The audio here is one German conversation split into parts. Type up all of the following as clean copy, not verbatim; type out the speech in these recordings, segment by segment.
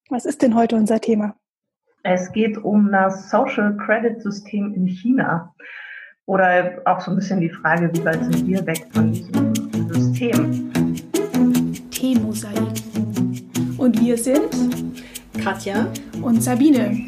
Was ist denn heute unser Thema? Es geht um das Social Credit System in China. Oder auch so ein bisschen die Frage, wie weit sind wir weg von diesem System? Teemosaik. Und wir sind Katja und Sabine.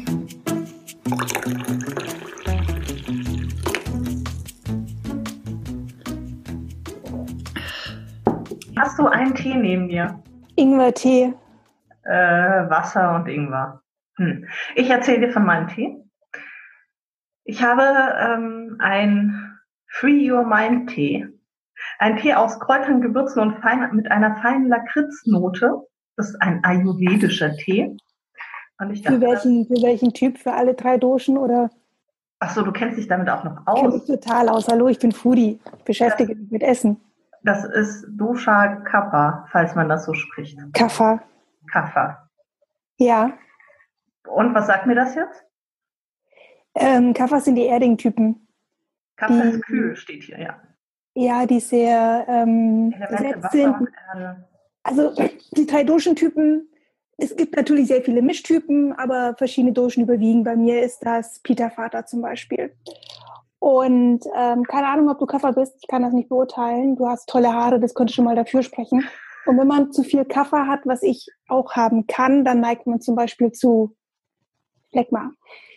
Hast du einen Tee neben dir? Ingwertee. Wasser und Ingwer. Ich erzähle dir von meinem Tee. Ich habe ein Free Your Mind Tee. Ein Tee aus Kräutern, Gewürzen und mit einer feinen Lakritznote. Das ist ein ayurvedischer Tee. Und ich dachte, für welchen Typ? Für alle 3 Doschen oder? Ach so, du kennst dich damit auch noch Ich kenne mich aus. total aus. Hallo, ich bin Foodie. Ich beschäftige mich mit Essen. Das ist Dosha Kapha, falls man das so spricht. Kapha. Kapha. Ja. Und was sagt mir das jetzt? Kaphas sind die erdigen Kapha ist kühl, steht hier, ja. Ja, die sehr Elemente, gesetzt Wasser sind. und Erde. Also die 3 Doschen-Typen, es gibt natürlich sehr viele Mischtypen, aber verschiedene Doschen überwiegen. Bei mir ist das Pitta Vata zum Beispiel. Und keine Ahnung, ob du Kapha bist, ich kann das nicht beurteilen. Du hast tolle Haare, das könnte schon mal dafür sprechen. Und wenn man zu viel Kapha hat, was ich auch haben kann, dann neigt man zum Beispiel zu Phlegma.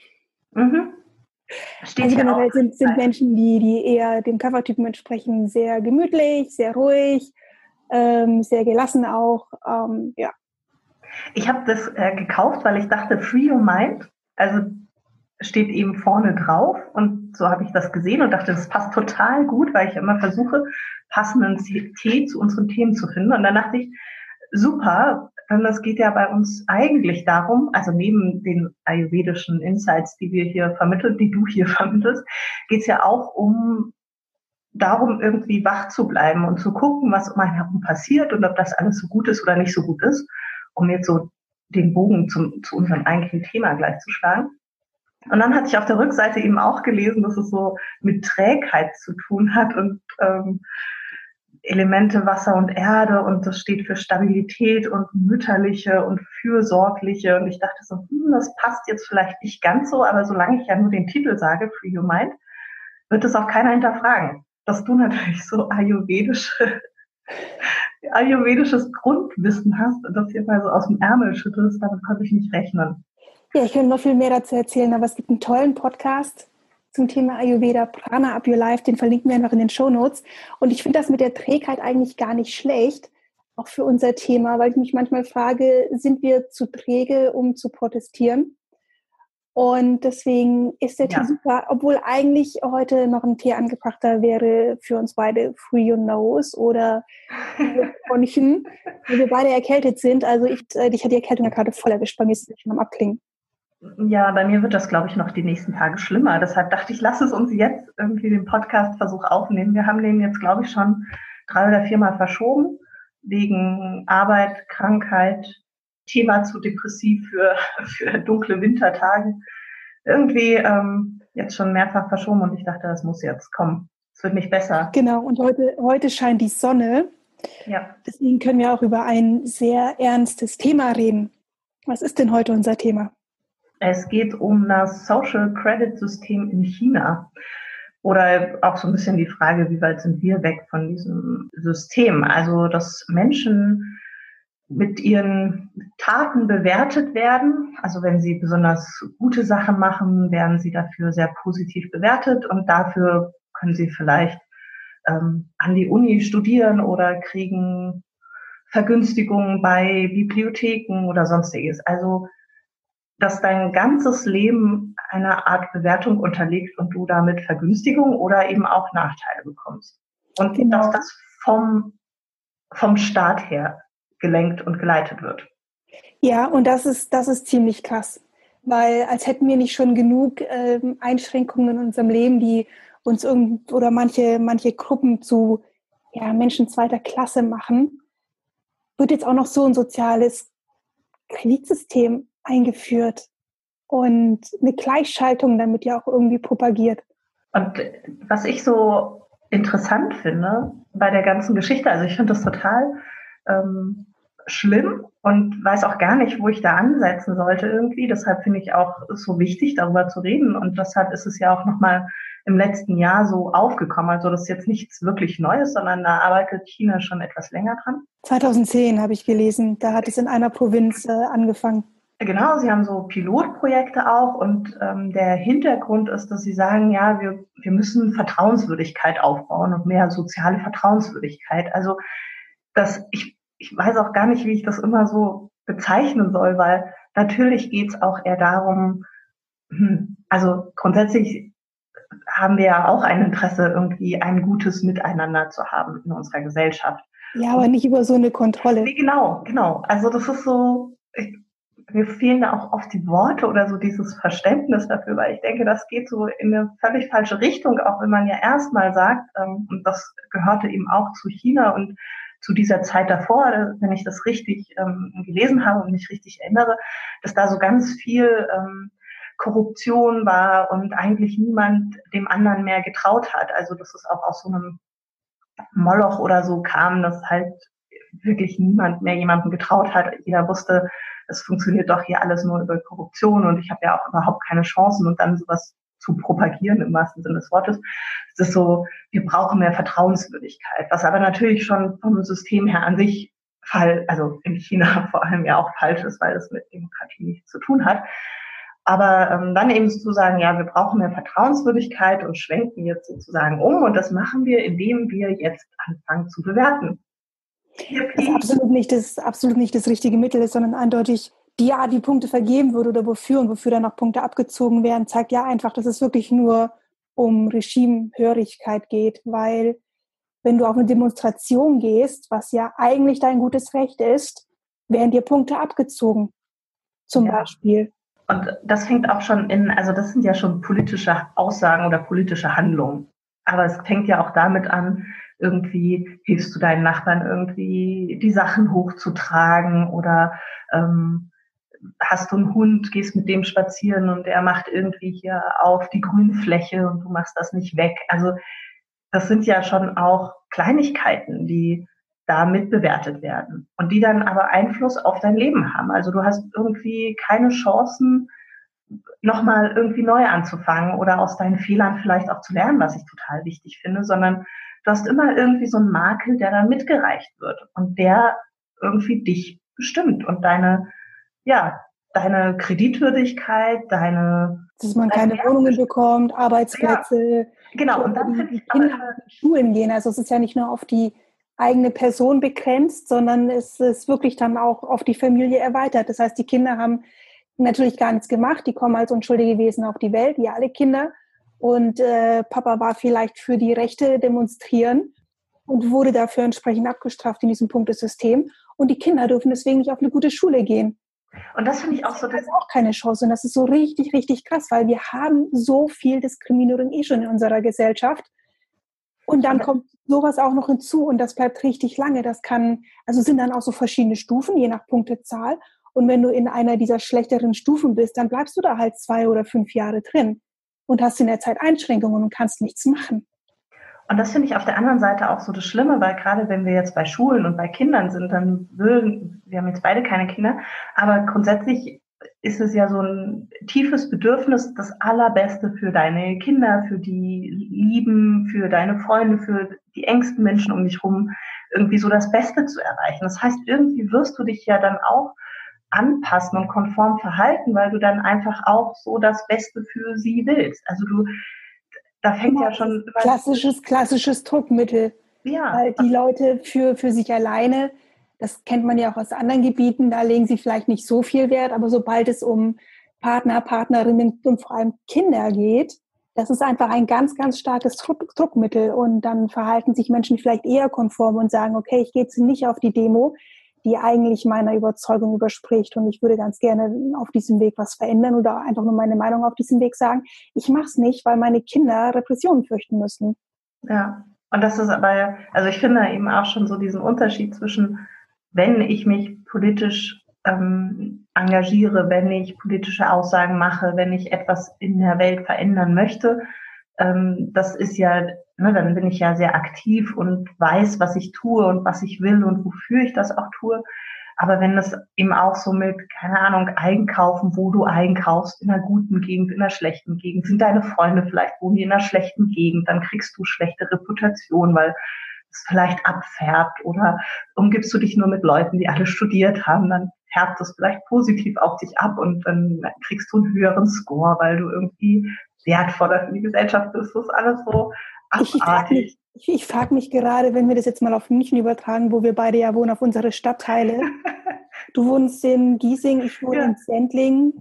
Steht Also hier generell auch. sind Menschen, die eher dem Kapha-Typen entsprechen, sehr gemütlich, sehr ruhig, sehr gelassen auch. Ja. Ich habe das gekauft, weil ich dachte, Free Your Mind, also steht eben vorne drauf und so habe ich das gesehen und dachte, das passt total gut, weil ich immer versuche, passenden Tee zu unseren Themen zu finden. Und dann dachte ich, super, denn es geht ja bei uns eigentlich darum, also neben den ayurvedischen Insights, die wir hier vermitteln, die du hier vermittelst, geht es ja auch darum, irgendwie wach zu bleiben und zu gucken, was um einen herum passiert und ob das alles so gut ist oder nicht so gut ist, um jetzt so den Bogen zu unserem eigentlichen Thema gleich zu schlagen. Und dann hatte ich auf der Rückseite eben auch gelesen, dass es so mit Trägheit zu tun hat und Elemente Wasser und Erde und das steht für Stabilität und mütterliche und fürsorgliche und ich dachte so, das passt jetzt vielleicht nicht ganz so, aber solange ich ja nur den Titel sage, Free Your Mind, wird es auch keiner hinterfragen. Dass du natürlich so ayurvedisches Grundwissen hast und das hier mal so aus dem Ärmel schüttelst, damit konnte ich nicht rechnen. Ja, ich könnte noch viel mehr dazu erzählen, aber es gibt einen tollen Podcast zum Thema Ayurveda, Prana Up Your Life, den verlinken wir einfach in den Shownotes. Und ich finde das mit der Trägheit eigentlich gar nicht schlecht, auch für unser Thema, weil ich mich manchmal frage, sind wir zu träge, um zu protestieren? Und deswegen ist der Tee super, obwohl eigentlich heute noch ein Tee angebrachter wäre für uns beide, Free Your Nose oder Konchen, weil wir beide erkältet sind. Also dich hat die Erkältung ja gerade voll erwischt, bei mir ist es schon am Abklingen. Ja, bei mir wird das, glaube ich, noch die nächsten Tage schlimmer. Deshalb dachte ich, lass es uns jetzt irgendwie den Podcast-Versuch aufnehmen. Wir haben den jetzt, glaube ich, schon 3 oder 4 Mal verschoben, wegen Arbeit, Krankheit, Thema zu depressiv für dunkle Wintertage. Irgendwie jetzt schon mehrfach verschoben und ich dachte, das muss jetzt kommen. Es wird nicht besser. Genau, und heute scheint die Sonne. Ja. Deswegen können wir auch über ein sehr ernstes Thema reden. Was ist denn heute unser Thema? Es geht um das Social Credit System in China. Oder auch so ein bisschen die Frage, wie weit sind wir weg von diesem System? Also, dass Menschen mit ihren Taten bewertet werden. Also wenn sie besonders gute Sachen machen, werden sie dafür sehr positiv bewertet und dafür können sie vielleicht an die Uni studieren oder kriegen Vergünstigungen bei Bibliotheken oder sonstiges. Also dass dein ganzes Leben einer Art Bewertung unterliegt und du damit Vergünstigung oder eben auch Nachteile bekommst. Und dass das vom Staat her gelenkt und geleitet wird. Ja, und das ist ziemlich krass, weil als hätten wir nicht schon genug Einschränkungen in unserem Leben, die uns oder manche Gruppen zu Menschen zweiter Klasse machen, wird jetzt auch noch so ein soziales Kreditsystem eingeführt und eine Gleichschaltung damit ja auch irgendwie propagiert. Und was ich so interessant finde bei der ganzen Geschichte, also ich finde das total schlimm und weiß auch gar nicht, wo ich da ansetzen sollte irgendwie. Deshalb finde ich auch so wichtig, darüber zu reden. Und deshalb ist es ja auch nochmal im letzten Jahr so aufgekommen. Also das ist jetzt nichts wirklich Neues, sondern da arbeitet China schon etwas länger dran. 2010 habe ich gelesen, da hat es in einer Provinz angefangen. Genau, sie haben so Pilotprojekte auch und der Hintergrund ist, dass sie sagen, ja, wir müssen Vertrauenswürdigkeit aufbauen und mehr soziale Vertrauenswürdigkeit. Also ich weiß auch gar nicht, wie ich das immer so bezeichnen soll, weil natürlich geht es auch eher darum, also grundsätzlich haben wir ja auch ein Interesse, irgendwie ein gutes Miteinander zu haben in unserer Gesellschaft. Ja, aber nicht über so eine Kontrolle. Nee, genau. Also das ist so, mir fehlen da auch oft die Worte oder so dieses Verständnis dafür, weil ich denke, das geht so in eine völlig falsche Richtung, auch wenn man ja erstmal sagt, und das gehörte eben auch zu China und zu dieser Zeit davor, wenn ich das richtig gelesen habe und mich richtig erinnere, dass da so ganz viel Korruption war und eigentlich niemand dem anderen mehr getraut hat. Also dass es auch aus so einem Moloch oder so kam, dass halt wirklich niemand mehr jemandem getraut hat. Jeder wusste, es funktioniert doch hier alles nur über Korruption und ich habe ja auch überhaupt keine Chancen und dann sowas zu propagieren im wahrsten Sinne des Wortes. Es ist so, wir brauchen mehr Vertrauenswürdigkeit, was aber natürlich schon vom System her an sich also in China vor allem ja auch falsch ist, weil es mit Demokratie nichts zu tun hat. Aber dann eben zu sagen, ja, wir brauchen mehr Vertrauenswürdigkeit und schwenken jetzt sozusagen um und das machen wir, indem wir jetzt anfangen zu bewerten. Das absolut nicht das richtige Mittel ist, sondern eindeutig die Art, wie Punkte vergeben wird oder wofür und wofür dann noch Punkte abgezogen werden, zeigt ja einfach, dass es wirklich nur um Regimehörigkeit geht, weil wenn du auf eine Demonstration gehst, was ja eigentlich dein gutes Recht ist, werden dir Punkte abgezogen, zum Beispiel. Und das fängt auch schon also das sind ja schon politische Aussagen oder politische Handlungen. Aber es fängt ja auch damit an, irgendwie hilfst du deinen Nachbarn irgendwie die Sachen hochzutragen oder hast du einen Hund, gehst mit dem spazieren und er macht irgendwie hier auf die Grünfläche und du machst das nicht weg. Also das sind ja schon auch Kleinigkeiten, die da mitbewertet werden und die dann aber Einfluss auf dein Leben haben. Also du hast irgendwie keine Chancen, nochmal irgendwie neu anzufangen oder aus deinen Fehlern vielleicht auch zu lernen, was ich total wichtig finde, sondern du hast immer irgendwie so einen Makel, der dann mitgereicht wird und der irgendwie dich bestimmt und deine Kreditwürdigkeit, dass man keine Wohnungen bekommt, Arbeitsplätze. Ja, genau. Und dann die Kinder in Schulen gehen. Also es ist ja nicht nur auf die eigene Person begrenzt, sondern es ist wirklich dann auch auf die Familie erweitert. Das heißt, die Kinder haben natürlich gar nichts gemacht. Die kommen als unschuldige Wesen auf die Welt, wie alle Kinder. Und Papa war vielleicht für die Rechte demonstrieren und wurde dafür entsprechend abgestraft in diesem Punktesystem. Und die Kinder dürfen deswegen nicht auf eine gute Schule gehen. Und das finde ich auch so. Das ist auch keine Chance. Und das ist so richtig, richtig krass, weil wir haben so viel Diskriminierung schon in unserer Gesellschaft. Und dann kommt sowas auch noch hinzu und das bleibt richtig lange. Sind dann auch so verschiedene Stufen, je nach Punktezahl. Und wenn du in einer dieser schlechteren Stufen bist, dann bleibst du da halt 2 oder 5 Jahre drin und hast in der Zeit Einschränkungen und kannst nichts machen. Und das finde ich auf der anderen Seite auch so das Schlimme, weil gerade wenn wir jetzt bei Schulen und bei Kindern sind, wir haben jetzt beide keine Kinder, aber grundsätzlich ist es ja so ein tiefes Bedürfnis, das Allerbeste für deine Kinder, für die Lieben, für deine Freunde, für die engsten Menschen um dich rum, irgendwie so das Beste zu erreichen. Das heißt, irgendwie wirst du dich ja dann auch anpassen und konform verhalten, weil du dann einfach auch so das Beste für sie willst. Also da fängt ja schon... Klassisches Druckmittel. Ja. Weil die Leute für sich alleine, das kennt man ja auch aus anderen Gebieten, da legen sie vielleicht nicht so viel Wert, aber sobald es um Partner, Partnerinnen und vor allem Kinder geht, das ist einfach ein ganz, ganz starkes Druckmittel und dann verhalten sich Menschen vielleicht eher konform und sagen, okay, ich gehe jetzt nicht auf die Demo, die eigentlich meiner Überzeugung überspricht und ich würde ganz gerne auf diesem Weg was verändern oder einfach nur meine Meinung auf diesem Weg sagen. Ich mache es nicht, weil meine Kinder Repressionen fürchten müssen. Ja, und das ist aber, also ich finde eben auch schon so diesen Unterschied zwischen, wenn ich mich politisch engagiere, wenn ich politische Aussagen mache, wenn ich etwas in der Welt verändern möchte, das ist ja, dann bin ich ja sehr aktiv und weiß, was ich tue und was ich will und wofür ich das auch tue. Aber wenn es eben auch so mit, keine Ahnung, Einkaufen, wo du einkaufst, in einer guten Gegend, in einer schlechten Gegend, sind deine Freunde vielleicht, wohnen die in einer schlechten Gegend, dann kriegst du schlechte Reputation, weil es vielleicht abfärbt, oder umgibst du dich nur mit Leuten, die alle studiert haben, dann färbt das vielleicht positiv auf dich ab und dann kriegst du einen höheren Score, weil du irgendwie wertvoller für die Gesellschaft bist. Das ist alles so abartig. Ich frage mich gerade, wenn wir das jetzt mal auf München übertragen, wo wir beide ja wohnen, auf unsere Stadtteile. Du wohnst in Giesing, ich wohne in Sendling.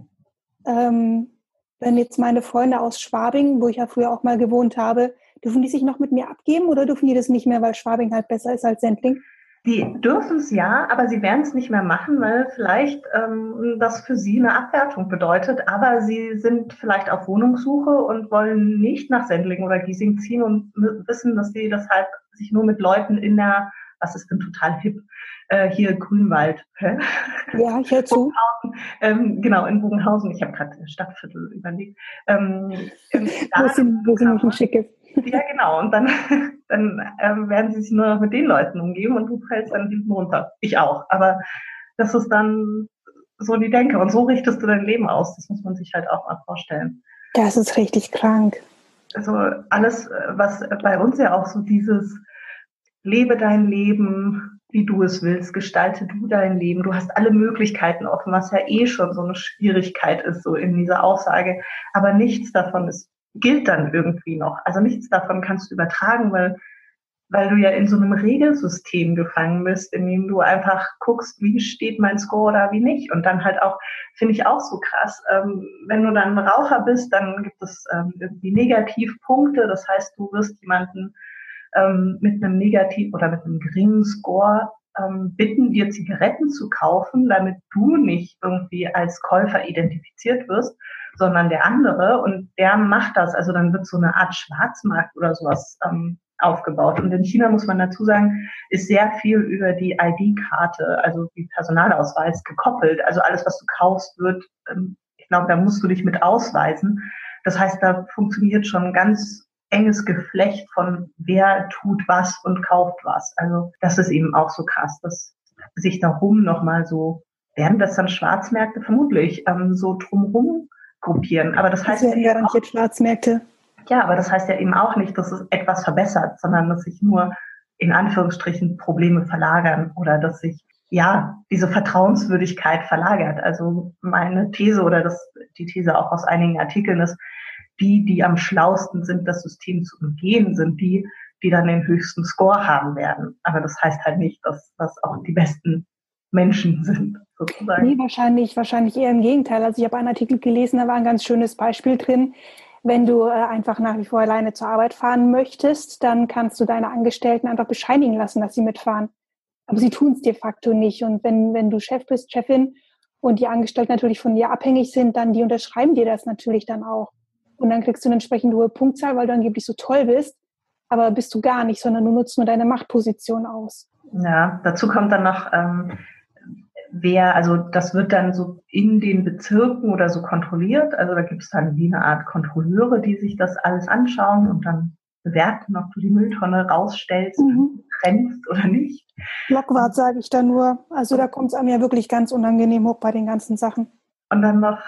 Wenn jetzt meine Freunde aus Schwabing, wo ich ja früher auch mal gewohnt habe, dürfen die sich noch mit mir abgeben oder dürfen die das nicht mehr, weil Schwabing halt besser ist als Sendling? Die dürfen es ja, aber sie werden es nicht mehr machen, weil vielleicht das für sie eine Abwertung bedeutet. Aber sie sind vielleicht auf Wohnungssuche und wollen nicht nach Sendling oder Giesing ziehen und wissen, dass sie deshalb sich nur mit Leuten in der, was ist denn total hip, hier Grünwald. Ja, ich höre zu. Genau, in Bogenhausen. Ich habe gerade Stadtviertel überlegt. Wo sind München schick ist. Ja, genau. Und dann werden sie sich nur noch mit den Leuten umgeben und du fällst dann hinten runter. Ich auch. Aber das ist dann so die Denke. Und so richtest du dein Leben aus. Das muss man sich halt auch mal vorstellen. Das ist richtig krank. Also alles, was bei uns ja auch so dieses lebe dein Leben, wie du es willst, gestalte du dein Leben. Du hast alle Möglichkeiten offen, was ja eh schon so eine Schwierigkeit ist, so in dieser Aussage. Aber nichts davon gilt dann irgendwie noch. Also nichts davon kannst du übertragen, weil du ja in so einem Regelsystem gefangen bist, in dem du einfach guckst, wie steht mein Score oder wie nicht. Und dann halt auch, finde ich auch so krass, wenn du dann Raucher bist, dann gibt es irgendwie Negativpunkte. Das heißt, du wirst jemanden mit einem Negativ- oder mit einem geringen Score bitten, dir Zigaretten zu kaufen, damit du nicht irgendwie als Käufer identifiziert wirst, sondern der andere, und der macht das. Also dann wird so eine Art Schwarzmarkt oder sowas aufgebaut. Und in China, muss man dazu sagen, ist sehr viel über die ID-Karte, also die Personalausweis, gekoppelt. Also alles, was du kaufst, wird, ich glaube, da musst du dich mit ausweisen. Das heißt, da funktioniert schon ein ganz enges Geflecht von wer tut was und kauft was. Also das ist eben auch so krass, dass sich darum nochmal so, werden das dann Schwarzmärkte vermutlich, so drumherum gruppieren. Aber das heißt, das werden garantiert Schwarzmärkte. Ja, aber das heißt ja eben auch nicht, dass es etwas verbessert, sondern dass sich nur in Anführungsstrichen Probleme verlagern oder dass sich diese Vertrauenswürdigkeit verlagert. Also meine These oder die These auch aus einigen Artikeln ist, die am schlausten sind, das System zu umgehen, sind die dann den höchsten Score haben werden. Aber das heißt halt nicht, dass das auch die besten Menschen sind, sozusagen. Nee, wahrscheinlich eher im Gegenteil. Also ich habe einen Artikel gelesen, da war ein ganz schönes Beispiel drin. Wenn du einfach nach wie vor alleine zur Arbeit fahren möchtest, dann kannst du deine Angestellten einfach bescheinigen lassen, dass sie mitfahren. Aber sie tun es de facto nicht. Und wenn du Chef bist, Chefin, und die Angestellten natürlich von dir abhängig sind, dann die unterschreiben dir das natürlich dann auch. Und dann kriegst du eine entsprechend hohe Punktzahl, weil du angeblich so toll bist. Aber bist du gar nicht, sondern du nutzt nur deine Machtposition aus. Ja, dazu kommt dann noch, also das wird dann so in den Bezirken oder so kontrolliert. Also da gibt es dann wie eine Art Kontrolleure, die sich das alles anschauen und dann bewerten, ob du die Mülltonne rausstellst, trennst oder nicht. Blockwart sage ich da nur. Also da kommt es einem ja wirklich ganz unangenehm hoch bei den ganzen Sachen. Und dann noch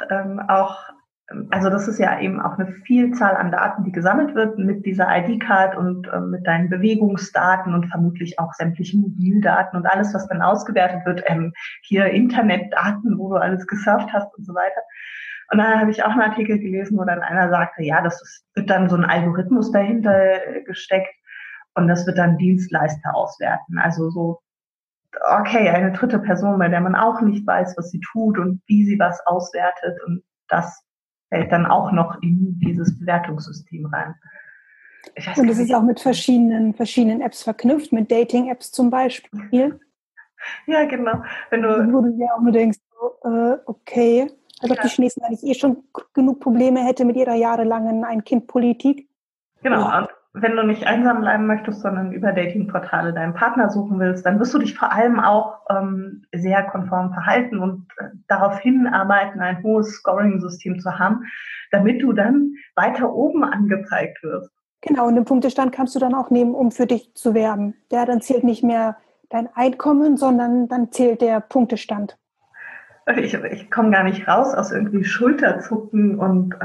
also das ist ja eben auch eine Vielzahl an Daten, die gesammelt wird mit dieser ID-Card und mit deinen Bewegungsdaten und vermutlich auch sämtlichen Mobildaten und alles, was dann ausgewertet wird, hier Internetdaten, wo du alles gesurft hast und so weiter. Und dann habe ich auch einen Artikel gelesen, wo dann einer sagte, ja, wird dann so ein Algorithmus dahinter gesteckt und das wird dann Dienstleister auswerten. Also so, okay, eine dritte Person, bei der man auch nicht weiß, was sie tut und wie sie was auswertet, und das fällt dann auch noch in dieses Bewertungssystem rein. Und es ist auch mit verschiedenen Apps verknüpft, mit Dating-Apps zum Beispiel. Ja, genau. Wo du dir auch nur denkst, okay, als ob die Chinesen eigentlich schon genug Probleme hätte mit ihrer jahrelangen Ein-Kind-Politik. Genau, ja. Und wenn du nicht einsam bleiben möchtest, sondern über Datingportale deinen Partner suchen willst, dann wirst du dich vor allem auch sehr konform verhalten und darauf hinarbeiten, ein hohes Scoring-System zu haben, damit du dann weiter oben angezeigt wirst. Genau, und den Punktestand kannst du dann auch nehmen, um für dich zu werben. Ja, dann zählt nicht mehr dein Einkommen, sondern dann zählt der Punktestand. Ich komme gar nicht raus aus irgendwie Schulterzucken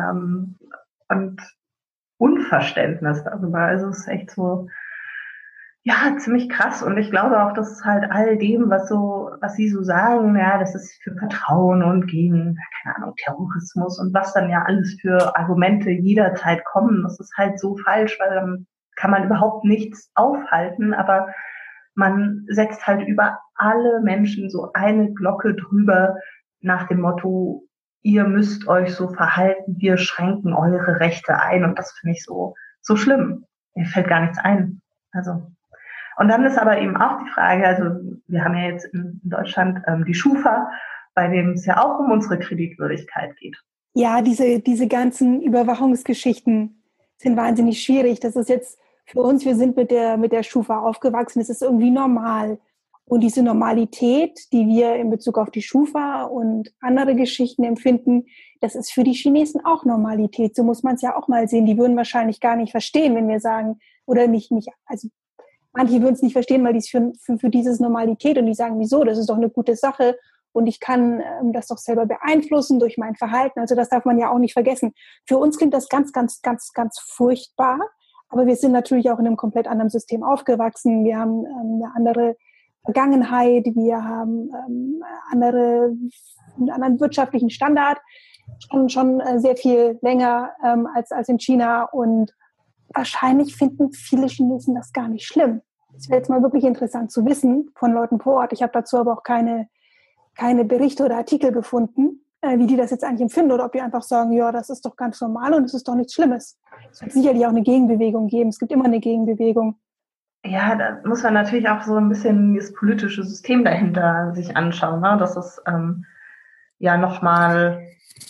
und Unverständnis darüber. Also es ist echt so, ja, ziemlich krass. Und ich glaube auch, dass halt all dem, was Sie so sagen, ja, das ist für Vertrauen und gegen, keine Ahnung, Terrorismus und was dann ja alles für Argumente jederzeit kommen, das ist halt so falsch, weil dann kann man überhaupt nichts aufhalten, aber man setzt halt über alle Menschen so eine Glocke drüber nach dem Motto, ihr müsst euch so verhalten, wir schränken eure Rechte ein. Und das finde ich so schlimm. Mir fällt gar nichts ein. Also. Und dann ist aber eben auch die Frage, also wir haben ja jetzt in Deutschland die Schufa, bei dem es ja auch um unsere Kreditwürdigkeit geht. Ja, diese ganzen Überwachungsgeschichten sind wahnsinnig schwierig. Das ist jetzt für uns, wir sind mit der Schufa aufgewachsen, es ist irgendwie normal. Und diese Normalität, die wir in Bezug auf die Schufa und andere Geschichten empfinden, das ist für die Chinesen auch Normalität. So muss man es ja auch mal sehen. Die würden wahrscheinlich gar nicht verstehen, wenn wir sagen, oder nicht, also manche würden es nicht verstehen, weil die es für dieses Normalität und die sagen, wieso, das ist doch eine gute Sache und ich kann das doch selber beeinflussen durch mein Verhalten. Also das darf man ja auch nicht vergessen. Für uns klingt das ganz, ganz, ganz, ganz furchtbar, aber wir sind natürlich auch in einem komplett anderen System aufgewachsen. Wir haben eine andere Vergangenheit, wir haben einen anderen wirtschaftlichen Standard, schon sehr viel länger als in China und wahrscheinlich finden viele Chinesen das gar nicht schlimm. Es wäre jetzt mal wirklich interessant zu wissen von Leuten vor Ort. Ich habe dazu aber auch keine Berichte oder Artikel gefunden, wie die das jetzt eigentlich empfinden oder ob die einfach sagen, ja, das ist doch ganz normal und es ist doch nichts Schlimmes. Es wird sicherlich auch eine Gegenbewegung geben. Es gibt immer eine Gegenbewegung. Ja, da muss man natürlich auch so ein bisschen das politische System dahinter sich anschauen, ne? Dass es ja nochmal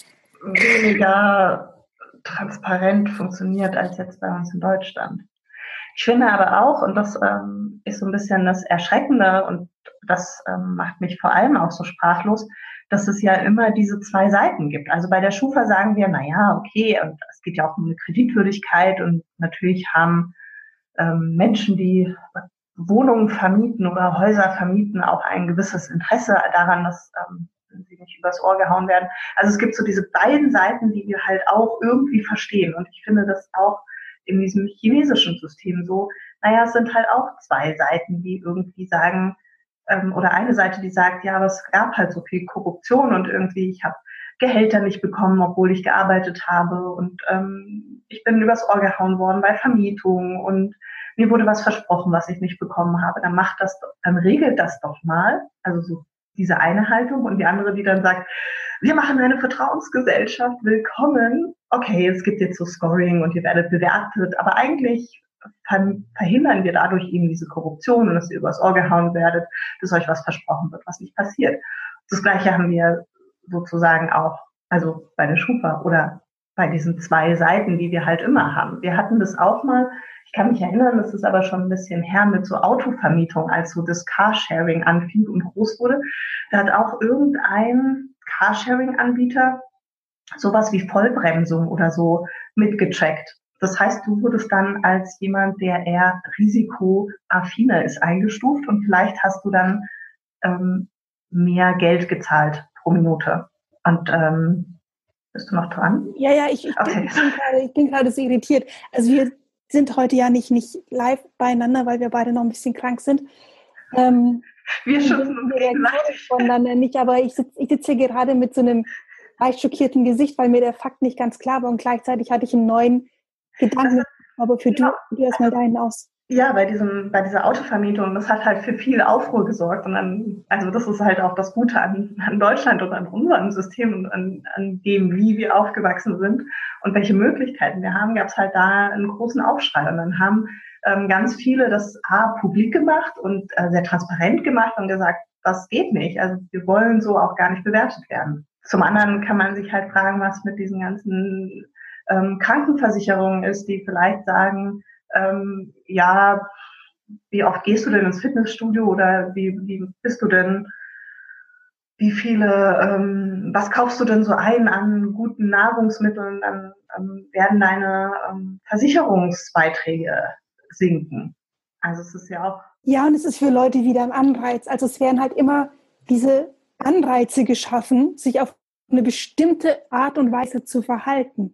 weniger transparent funktioniert als jetzt bei uns in Deutschland. Ich finde aber auch, und das ist so ein bisschen das Erschreckende und das macht mich vor allem auch so sprachlos, dass es ja immer diese zwei Seiten gibt. Also bei der Schufa sagen wir, na ja, okay, und es geht ja auch um eine Kreditwürdigkeit und natürlich haben Menschen, die Wohnungen vermieten oder Häuser vermieten, auch ein gewisses Interesse daran, dass sie nicht übers Ohr gehauen werden. Also es gibt so diese beiden Seiten, die wir halt auch irgendwie verstehen. Und ich finde das auch in diesem chinesischen System so, naja, es sind halt auch zwei Seiten, die irgendwie sagen, oder eine Seite, die sagt, ja, aber es gab halt so viel Korruption und irgendwie, ich habe Gehälter nicht bekommen, obwohl ich gearbeitet habe und ich bin übers Ohr gehauen worden bei Vermietung und mir wurde was versprochen, was ich nicht bekommen habe. Dann regelt das doch mal. Also so diese eine Haltung und die andere, die dann sagt, wir machen eine Vertrauensgesellschaft, willkommen. Okay, es gibt jetzt so Scoring und ihr werdet bewertet, aber eigentlich verhindern wir dadurch eben diese Korruption und dass ihr übers Ohr gehauen werdet, dass euch was versprochen wird, was nicht passiert. Das Gleiche haben wir sozusagen auch, also bei der Schufa oder bei diesen zwei Seiten, die wir halt immer haben. Wir hatten das auch mal, ich kann mich erinnern, das ist aber schon ein bisschen her mit so Autovermietung, als so das Carsharing anfing und groß wurde. Da hat auch irgendein Carsharing-Anbieter sowas wie Vollbremsung oder so mitgecheckt. Das heißt, du wurdest dann als jemand, der eher risikoaffiner ist, eingestuft und vielleicht hast du dann mehr Geld gezahlt pro Minute. Und bist du noch dran? Ja, ich bin gerade so irritiert. Also wir sind heute ja nicht live beieinander, weil wir beide noch ein bisschen krank sind. Wir schützen uns gegenseitig voneinander nicht, aber ich sitz hier gerade mit so einem leicht schockierten Gesicht, weil mir der Fakt nicht ganz klar war und gleichzeitig hatte ich einen neuen Gedanken. Aber für du erstmal deinen aus. Ja, bei dieser Autovermietung, das hat halt für viel Aufruhr gesorgt. Und dann, also das ist halt auch das Gute an Deutschland und an unserem System und an dem, wie wir aufgewachsen sind und welche Möglichkeiten wir haben, gab es halt da einen großen Aufschrei. Und dann haben ganz viele das publik gemacht und sehr transparent gemacht und gesagt, das geht nicht. Also wir wollen so auch gar nicht bewertet werden. Zum anderen kann man sich halt fragen, was mit diesen ganzen Krankenversicherungen ist, die vielleicht sagen, ja, wie oft gehst du denn ins Fitnessstudio oder wie bist du denn, wie viele, was kaufst du denn so ein an guten Nahrungsmitteln, dann werden deine Versicherungsbeiträge sinken. Also es ist ja auch... Ja, und es ist für Leute wieder ein Anreiz. Also es werden halt immer diese Anreize geschaffen, sich auf eine bestimmte Art und Weise zu verhalten.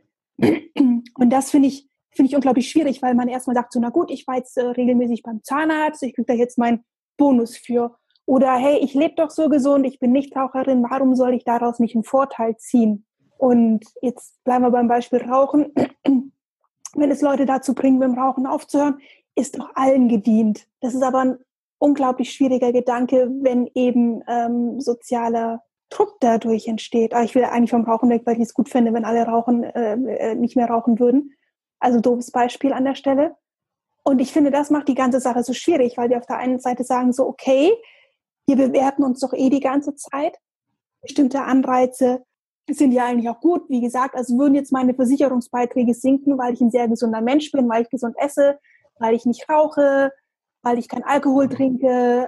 Und das finde ich unglaublich schwierig, weil man erstmal sagt, so, na gut, ich war jetzt regelmäßig beim Zahnarzt, ich kriege da jetzt meinen Bonus für. Oder hey, ich lebe doch so gesund, ich bin Nichtraucherin, warum soll ich daraus nicht einen Vorteil ziehen? Und jetzt bleiben wir beim Beispiel Rauchen. Wenn es Leute dazu bringen, mit dem Rauchen aufzuhören, ist doch allen gedient. Das ist aber ein unglaublich schwieriger Gedanke, wenn eben sozialer Druck dadurch entsteht. Aber ich will eigentlich vom Rauchen weg, weil ich es gut finde, wenn alle nicht mehr rauchen würden. Also doofes Beispiel an der Stelle. Und ich finde, das macht die ganze Sache so schwierig, weil wir auf der einen Seite sagen so, okay, wir bewerten uns doch die ganze Zeit. Bestimmte Anreize sind ja eigentlich auch gut. Wie gesagt, also würden jetzt meine Versicherungsbeiträge sinken, weil ich ein sehr gesunder Mensch bin, weil ich gesund esse, weil ich nicht rauche, weil ich keinen Alkohol trinke,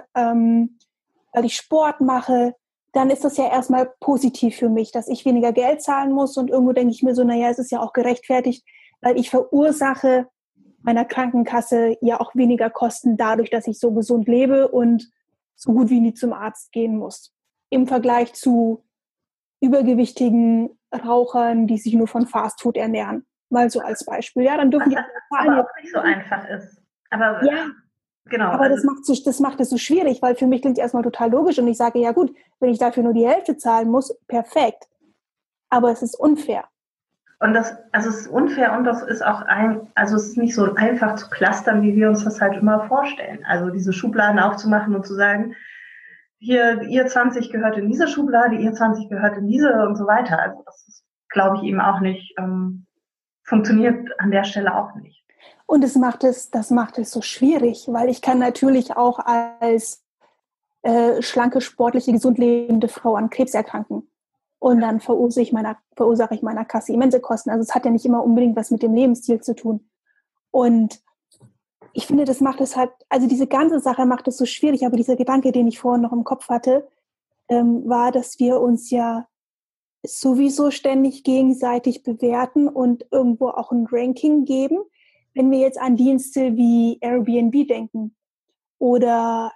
weil ich Sport mache, dann ist das ja erstmal positiv für mich, dass ich weniger Geld zahlen muss. Und irgendwo denke ich mir so, naja, es ist ja auch gerechtfertigt, weil ich verursache meiner Krankenkasse ja auch weniger Kosten dadurch, dass ich so gesund lebe und so gut wie nie zum Arzt gehen muss. Im Vergleich zu übergewichtigen Rauchern, die sich nur von Fastfood ernähren. Mal so als Beispiel. Ja, dann dürfen die aber auch nicht so einfach ist. Aber ja, genau. Aber also das macht es so schwierig, weil für mich klingt es erstmal total logisch und ich sage, ja gut, wenn ich dafür nur die Hälfte zahlen muss, perfekt. Aber es ist unfair. Und es ist unfair und das ist auch also es ist nicht so einfach zu clustern, wie wir uns das halt immer vorstellen. Also diese Schubladen aufzumachen und zu sagen, hier, ihr 20 gehört in diese Schublade, ihr 20 gehört in diese und so weiter. Also das ist, glaube ich, eben auch nicht, funktioniert an der Stelle auch nicht. Und das macht es so schwierig, weil ich kann natürlich auch als schlanke, sportliche, gesund lebende Frau an Krebs erkranken. Und dann verursache ich meiner Kasse immense Kosten. Also es hat ja nicht immer unbedingt was mit dem Lebensstil zu tun. Und ich finde, das macht es halt, also diese ganze Sache macht es so schwierig. Aber dieser Gedanke, den ich vorhin noch im Kopf hatte, war, dass wir uns ja sowieso ständig gegenseitig bewerten und irgendwo auch ein Ranking geben. Wenn wir jetzt an Dienste wie Airbnb denken oder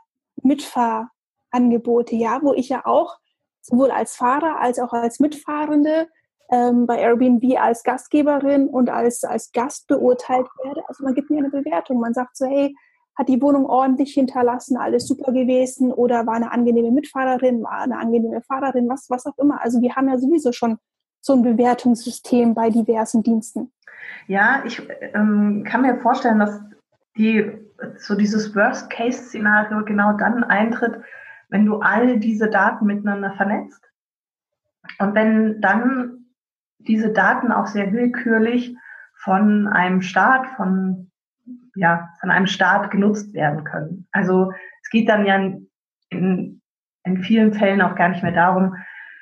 Mitfahrangebote, ja, wo ich ja auch sowohl als Fahrer als auch als Mitfahrende bei Airbnb als Gastgeberin und als Gast beurteilt werde. Also man gibt mir eine Bewertung. Man sagt so, hey, hat die Wohnung ordentlich hinterlassen, alles super gewesen oder war eine angenehme Mitfahrerin, war eine angenehme Fahrerin, was auch immer. Also wir haben ja sowieso schon so ein Bewertungssystem bei diversen Diensten. Ja, ich kann mir vorstellen, dass dieses Worst-Case-Szenario genau dann eintritt, wenn du all diese Daten miteinander vernetzt und wenn dann diese Daten auch sehr willkürlich von einem Staat, von einem Staat genutzt werden können. Also es geht dann ja in vielen Fällen auch gar nicht mehr darum,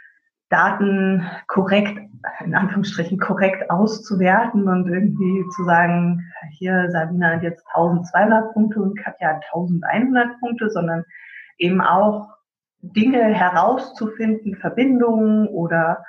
Daten korrekt, in Anführungsstrichen korrekt auszuwerten und irgendwie zu sagen, hier Sabina hat jetzt 1200 Punkte und Katja hat 1100 Punkte, sondern eben auch Dinge herauszufinden, Verbindungen oder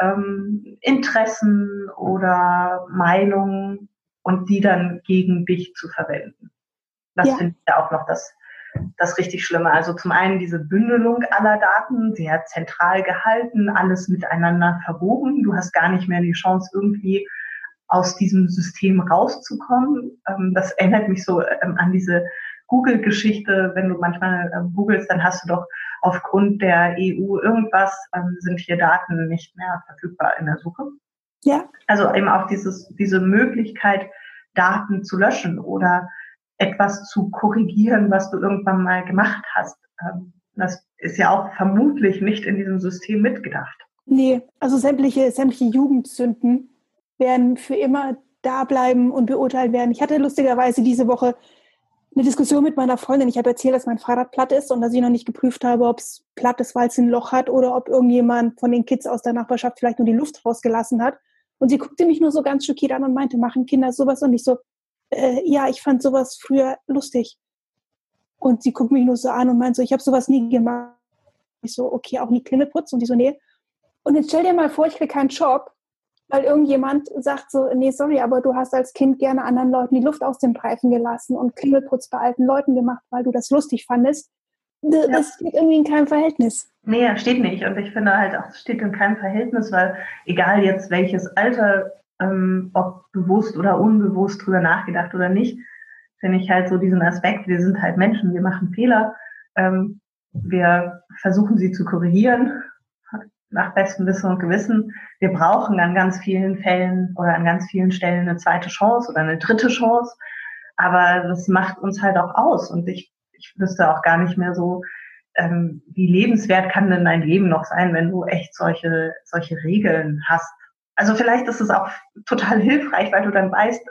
Interessen oder Meinungen und die dann gegen dich zu verwenden. Das finde ich ja auch noch das richtig Schlimme. Also zum einen diese Bündelung aller Daten, sehr zentral gehalten, alles miteinander verwoben. Du hast gar nicht mehr die Chance, irgendwie aus diesem System rauszukommen. Das erinnert mich so an diese Google-Geschichte. Wenn du manchmal googelst, dann hast du doch aufgrund der EU irgendwas, sind hier Daten nicht mehr verfügbar in der Suche. Ja. Also eben auch diese Möglichkeit, Daten zu löschen oder etwas zu korrigieren, was du irgendwann mal gemacht hast. Das ist ja auch vermutlich nicht in diesem System mitgedacht. Nee, also sämtliche Jugendsünden werden für immer da bleiben und beurteilt werden. Ich hatte lustigerweise diese Woche eine Diskussion mit meiner Freundin. Ich habe erzählt, dass mein Fahrrad platt ist und dass ich noch nicht geprüft habe, ob es platt ist, weil es ein Loch hat oder ob irgendjemand von den Kids aus der Nachbarschaft vielleicht nur die Luft rausgelassen hat. Und sie guckte mich nur so ganz schockiert an und meinte, machen Kinder sowas? Und ich so, ja, ich fand sowas früher lustig. Und sie guckt mich nur so an und meint so, ich habe sowas nie gemacht. Ich so, okay, auch nie Klingel putzen? Und die so, nee. Und jetzt stell dir mal vor, ich kriege keinen Job, weil irgendjemand sagt so, nee, sorry, aber du hast als Kind gerne anderen Leuten die Luft aus den Pfeifen gelassen und Klingelputz bei alten Leuten gemacht, weil du das lustig fandest. Ja. Das steht irgendwie in keinem Verhältnis. Nee, steht nicht. Und ich finde halt auch, es steht in keinem Verhältnis, weil egal jetzt welches Alter, ob bewusst oder unbewusst drüber nachgedacht oder nicht, finde ich halt so diesen Aspekt, wir sind halt Menschen, wir machen Fehler, wir versuchen sie zu korrigieren, nach bestem Wissen und Gewissen. Wir brauchen an ganz vielen Fällen oder an ganz vielen Stellen eine zweite Chance oder eine dritte Chance. Aber das macht uns halt auch aus. Und ich wüsste auch gar nicht mehr so, wie lebenswert kann denn dein Leben noch sein, wenn du echt solche Regeln hast. Also vielleicht ist es auch total hilfreich, weil du dann weißt,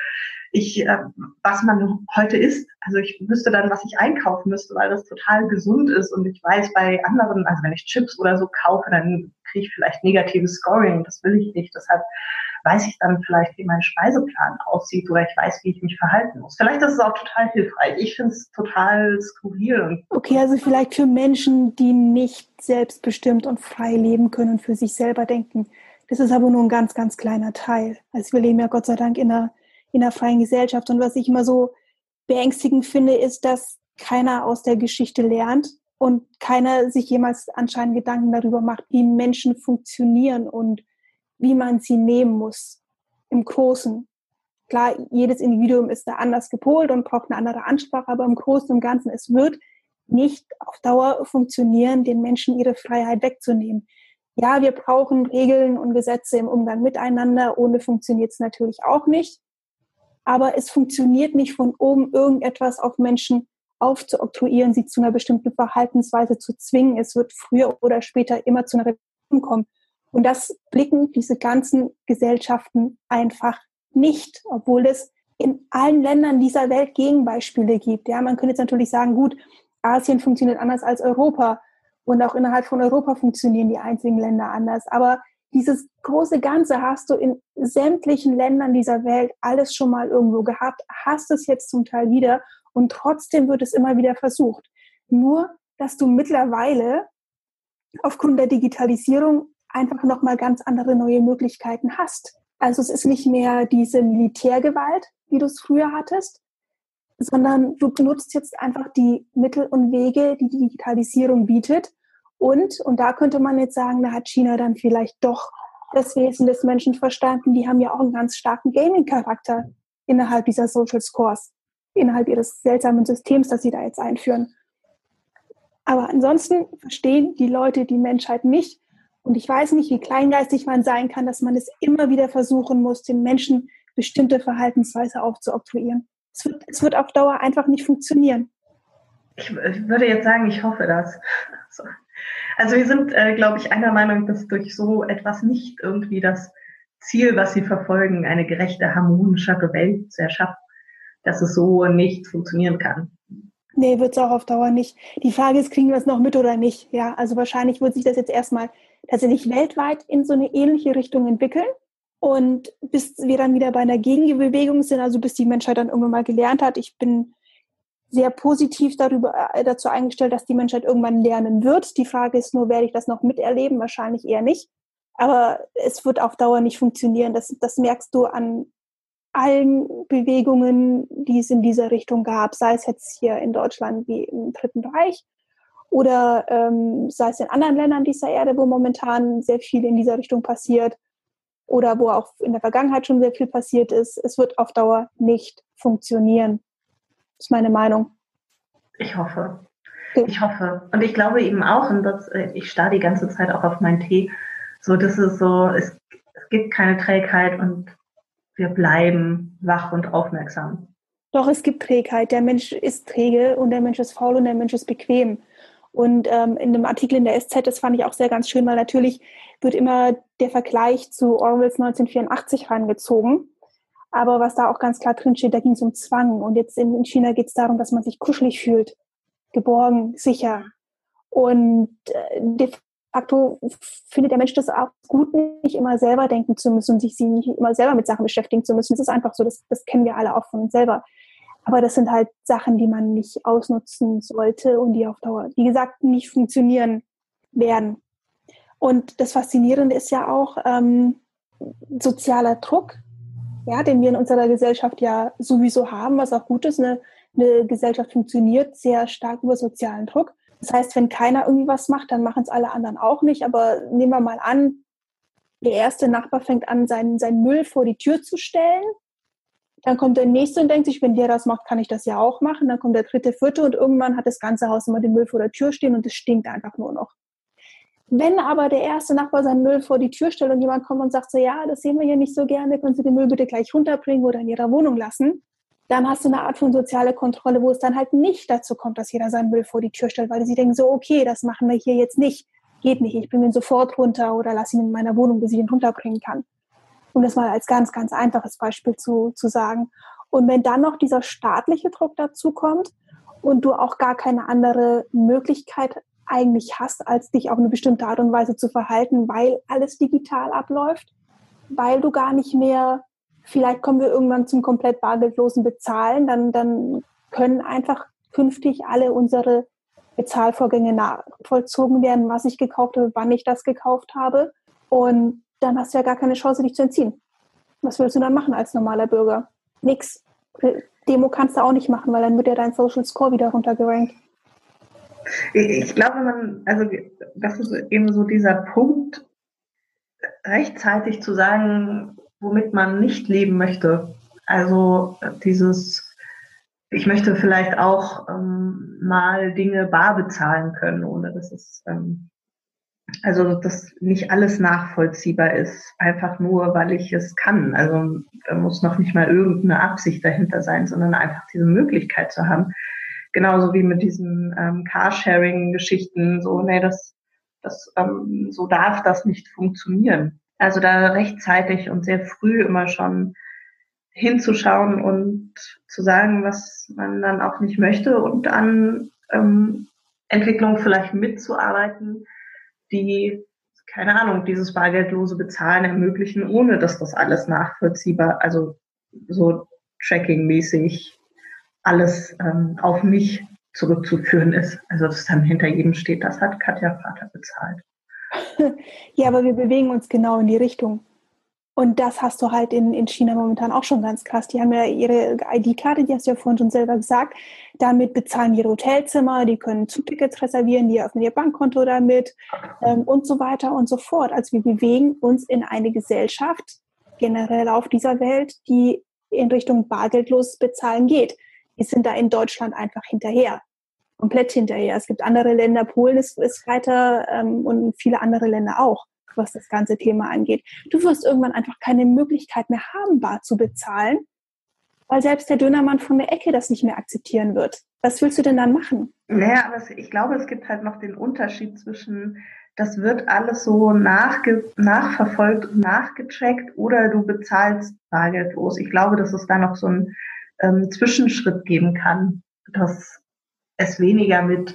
was man heute isst. Also ich wüsste dann, was ich einkaufen müsste, weil das total gesund ist. Und ich weiß bei anderen, also wenn ich Chips oder so kaufe, dann kriege ich vielleicht negatives Scoring. Das will ich nicht. Deshalb weiß ich dann vielleicht, wie mein Speiseplan aussieht oder ich weiß, wie ich mich verhalten muss. Vielleicht ist es auch total hilfreich. Ich finde es total skurril. Okay, also vielleicht für Menschen, die nicht selbstbestimmt und frei leben können und für sich selber denken. Das ist aber nur ein ganz, ganz kleiner Teil. Also wir leben ja Gott sei Dank in einer freien Gesellschaft. Und was ich immer so beängstigend finde, ist, dass keiner aus der Geschichte lernt und keiner sich jemals anscheinend Gedanken darüber macht, wie Menschen funktionieren und wie man sie nehmen muss im Großen. Klar, jedes Individuum ist da anders gepolt und braucht eine andere Ansprache, aber im Großen und Ganzen, es wird nicht auf Dauer funktionieren, den Menschen ihre Freiheit wegzunehmen. Ja, wir brauchen Regeln und Gesetze im Umgang miteinander, ohne funktioniert es natürlich auch nicht. Aber es funktioniert nicht von oben irgendetwas auf Menschen aufzuoktroyieren, sie zu einer bestimmten Verhaltensweise zu zwingen. Es wird früher oder später immer zu einer Revolution kommen. Und das blicken diese ganzen Gesellschaften einfach nicht, obwohl es in allen Ländern dieser Welt Gegenbeispiele gibt. Ja, man könnte jetzt natürlich sagen, gut, Asien funktioniert anders als Europa und auch innerhalb von Europa funktionieren die einzigen Länder anders. Aber dieses große Ganze hast du in sämtlichen Ländern dieser Welt alles schon mal irgendwo gehabt, hast es jetzt zum Teil wieder und trotzdem wird es immer wieder versucht. Nur, dass du mittlerweile aufgrund der Digitalisierung einfach nochmal ganz andere neue Möglichkeiten hast. Also es ist nicht mehr diese Militärgewalt, wie du es früher hattest, sondern du benutzt jetzt einfach die Mittel und Wege, die die Digitalisierung bietet. Und da könnte man jetzt sagen, da hat China dann vielleicht doch das Wesen des Menschen verstanden. Die haben ja auch einen ganz starken Gaming-Charakter innerhalb dieser Social Scores, innerhalb ihres seltsamen Systems, das sie da jetzt einführen. Aber ansonsten verstehen die Leute die Menschheit nicht. Und ich weiß nicht, wie kleingeistig man sein kann, dass man es immer wieder versuchen muss, den Menschen bestimmte Verhaltensweise aufzuoktroyieren. Es wird auf Dauer einfach nicht funktionieren. Ich würde jetzt sagen, ich hoffe das. Also wir sind, glaube ich, einer Meinung, dass durch so etwas nicht irgendwie das Ziel, was sie verfolgen, eine gerechte, harmonischere Welt zu erschaffen, dass es so nicht funktionieren kann. Nee, wird es auch auf Dauer nicht. Die Frage ist, kriegen wir es noch mit oder nicht? Ja, also wahrscheinlich wird sich das jetzt erstmal tatsächlich weltweit in so eine ähnliche Richtung entwickeln. Und bis wir dann wieder bei einer Gegenbewegung sind, also bis die Menschheit dann irgendwann mal gelernt hat, ich bin sehr positiv dazu eingestellt, dass die Menschheit irgendwann lernen wird. Die Frage ist nur, werde ich das noch miterleben? Wahrscheinlich eher nicht. Aber es wird auf Dauer nicht funktionieren. Das merkst du an allen Bewegungen, die es in dieser Richtung gab, sei es jetzt hier in Deutschland wie im Dritten Reich oder sei es in anderen Ländern dieser Erde, wo momentan sehr viel in dieser Richtung passiert oder wo auch in der Vergangenheit schon sehr viel passiert ist. Es wird auf Dauer nicht funktionieren. Das ist meine Meinung. Ich hoffe. Ich hoffe. Und ich glaube eben auch, und das, ich starre die ganze Zeit auch auf meinen Tee, so, das ist so, es gibt keine Trägheit und wir bleiben wach und aufmerksam. Doch, es gibt Trägheit. Der Mensch ist träge und der Mensch ist faul und der Mensch ist bequem. Und in einem Artikel in der SZ, das fand ich auch sehr ganz schön, weil natürlich wird immer der Vergleich zu Orwells 1984 herangezogen. Aber was da auch ganz klar drin steht, da ging es um Zwang. Und jetzt in China geht es darum, dass man sich kuschelig fühlt, geborgen, sicher. Und de facto findet der Mensch das auch gut, nicht immer selber denken zu müssen und sich nicht immer selber mit Sachen beschäftigen zu müssen. Das ist einfach so, das kennen wir alle auch von uns selber. Aber das sind halt Sachen, die man nicht ausnutzen sollte und die auf Dauer, wie gesagt, nicht funktionieren werden. Und das Faszinierende ist ja auch, sozialer Druck, ja, den wir in unserer Gesellschaft ja sowieso haben, was auch gut ist. Eine Gesellschaft funktioniert sehr stark über sozialen Druck. Das heißt, wenn keiner irgendwie was macht, dann machen es alle anderen auch nicht. Aber nehmen wir mal an, der erste Nachbar fängt an, seinen Müll vor die Tür zu stellen. Dann kommt der nächste und denkt sich, wenn der das macht, kann ich das ja auch machen. Dann kommt der dritte, vierte und irgendwann hat das ganze Haus immer den Müll vor der Tür stehen und es stinkt einfach nur noch. Wenn aber der erste Nachbar seinen Müll vor die Tür stellt und jemand kommt und sagt so, ja, das sehen wir hier nicht so gerne, können Sie den Müll bitte gleich runterbringen oder in Ihrer Wohnung lassen, dann hast du eine Art von soziale Kontrolle, wo es dann halt nicht dazu kommt, dass jeder seinen Müll vor die Tür stellt, weil sie denken so, okay, das machen wir hier jetzt nicht, geht nicht, ich bringe ihn sofort runter oder lasse ihn in meiner Wohnung, bis ich ihn runterbringen kann. Um das mal als ganz, ganz einfaches Beispiel zu sagen. Und wenn dann noch dieser staatliche Druck dazu kommt und du auch gar keine andere Möglichkeit eigentlich hast, als dich auf eine bestimmte Art und Weise zu verhalten, weil alles digital abläuft, weil du gar nicht mehr, vielleicht kommen wir irgendwann zum komplett bargeldlosen Bezahlen, dann können einfach künftig alle unsere Bezahlvorgänge nachvollzogen werden, was ich gekauft habe, wann ich das gekauft habe. Und dann hast du ja gar keine Chance, dich zu entziehen. Was willst du dann machen als normaler Bürger? Nix. Demo kannst du auch nicht machen, weil dann wird ja dein Social Score wieder runtergerankt. Ich glaube, das ist eben so dieser Punkt, rechtzeitig zu sagen, womit man nicht leben möchte. Also ich möchte vielleicht auch mal Dinge bar bezahlen können, ohne dass dass nicht alles nachvollziehbar ist, einfach nur, weil ich es kann. Also da muss noch nicht mal irgendeine Absicht dahinter sein, sondern einfach diese Möglichkeit zu haben. Genauso wie mit diesen Carsharing-Geschichten, so darf das nicht funktionieren. Also da rechtzeitig und sehr früh immer schon hinzuschauen und zu sagen, was man dann auch nicht möchte und an Entwicklung vielleicht mitzuarbeiten, die, keine Ahnung, dieses bargeldlose Bezahlen ermöglichen, ohne dass das alles nachvollziehbar, also so tracking-mäßig alles auf mich zurückzuführen ist. Also dass dann hinter jedem steht, das hat Katja Vater bezahlt. Ja, aber wir bewegen uns genau in die Richtung. Und das hast du halt in China momentan auch schon ganz krass. Die haben ja ihre ID-Karte, die hast du ja vorhin schon selber gesagt. Damit bezahlen die ihre Hotelzimmer, die können Zugtickets reservieren, die öffnen ihr Bankkonto damit und so weiter und so fort. Also wir bewegen uns in eine Gesellschaft generell auf dieser Welt, die in Richtung bargeldloses Bezahlen geht. Wir sind da in Deutschland einfach hinterher. Komplett hinterher. Es gibt andere Länder, Polen ist weiter und viele andere Länder auch, was das ganze Thema angeht. Du wirst irgendwann einfach keine Möglichkeit mehr haben, bar zu bezahlen, weil selbst der Dönermann von der Ecke das nicht mehr akzeptieren wird. Was willst du denn dann machen? Naja, aber ich glaube, es gibt halt noch den Unterschied zwischen, das wird alles so nachverfolgt und nachgecheckt oder du bezahlst bargeldlos. Ich glaube, dass es da noch so einen Zwischenschritt geben kann, dass es weniger mit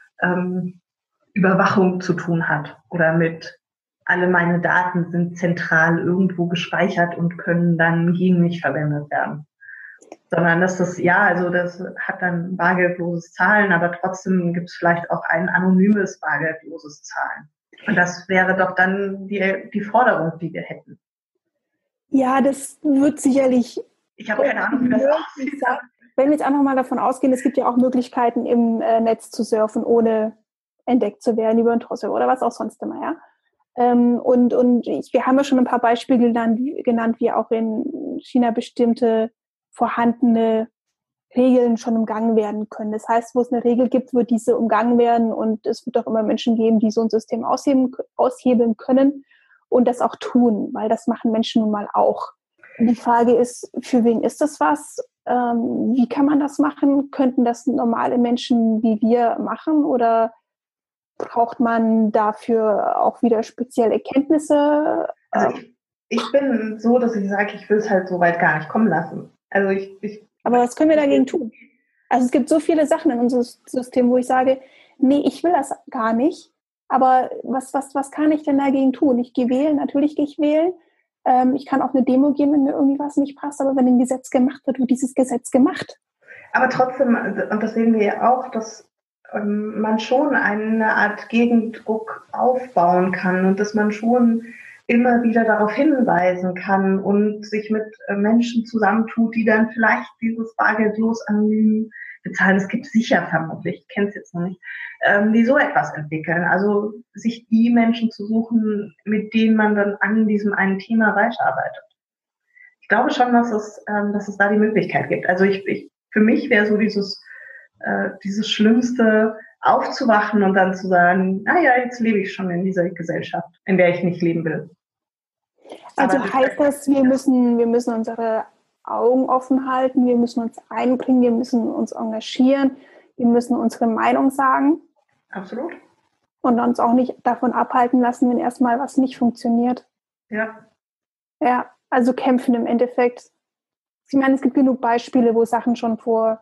Überwachung zu tun hat oder mit alle meine Daten sind zentral irgendwo gespeichert und können dann gegen mich verwendet werden. Sondern dass das hat dann bargeldloses Zahlen, aber trotzdem gibt es vielleicht auch ein anonymes bargeldloses Zahlen. Und das wäre doch dann die Forderung, die wir hätten. Ja, das wird sicherlich. Ich habe keine Ahnung, wie das aussieht. Wenn wir jetzt einfach mal davon ausgehen, es gibt ja auch Möglichkeiten, im Netz zu surfen, ohne entdeckt zu werden, über einen Tor-Server oder was auch sonst immer, ja. Wir haben ja schon ein paar Beispiele genannt, wie auch in China bestimmte vorhandene Regeln schon umgangen werden können. Das heißt, wo es eine Regel gibt, wird diese umgangen werden und es wird auch immer Menschen geben, die so ein System aushebeln können und das auch tun, weil das machen Menschen nun mal auch. Und die Frage ist, für wen ist das was? Wie kann man das machen? Könnten das normale Menschen wie wir machen oder braucht man dafür auch wieder spezielle Kenntnisse? Also ich bin so, dass ich sage, ich will es halt so weit gar nicht kommen lassen. Also aber was können wir dagegen tun? Also es gibt so viele Sachen in unserem System, wo ich sage, nee, ich will das gar nicht. Aber was kann ich denn dagegen tun? Ich gehe wählen, natürlich gehe ich wählen. Ich kann auch eine Demo gehen, wenn mir irgendwie was nicht passt. Aber wenn ein Gesetz gemacht wird dieses Gesetz gemacht. Aber trotzdem, und das sehen wir ja auch, dass man schon eine Art Gegendruck aufbauen kann und dass man schon immer wieder darauf hinweisen kann und sich mit Menschen zusammentut, die dann vielleicht dieses bargeldlos anonym bezahlen. Es gibt sicher vermutlich, ich kenne es jetzt noch nicht, die so etwas entwickeln. Also sich die Menschen zu suchen, mit denen man dann an diesem einen Thema weiterarbeitet. Ich glaube schon, dass es da die Möglichkeit gibt. Also für mich wäre so dieses Schlimmste, aufzuwachen und dann zu sagen, ja, jetzt lebe ich schon in dieser Gesellschaft, in der ich nicht leben will. Also heißt das, wir müssen unsere Augen offen halten, wir müssen uns einbringen, wir müssen uns engagieren, wir müssen unsere Meinung sagen. Absolut. Und uns auch nicht davon abhalten lassen, wenn erstmal was nicht funktioniert. Ja. Ja, also kämpfen im Endeffekt. Ich meine, es gibt genug Beispiele, wo Sachen schon vor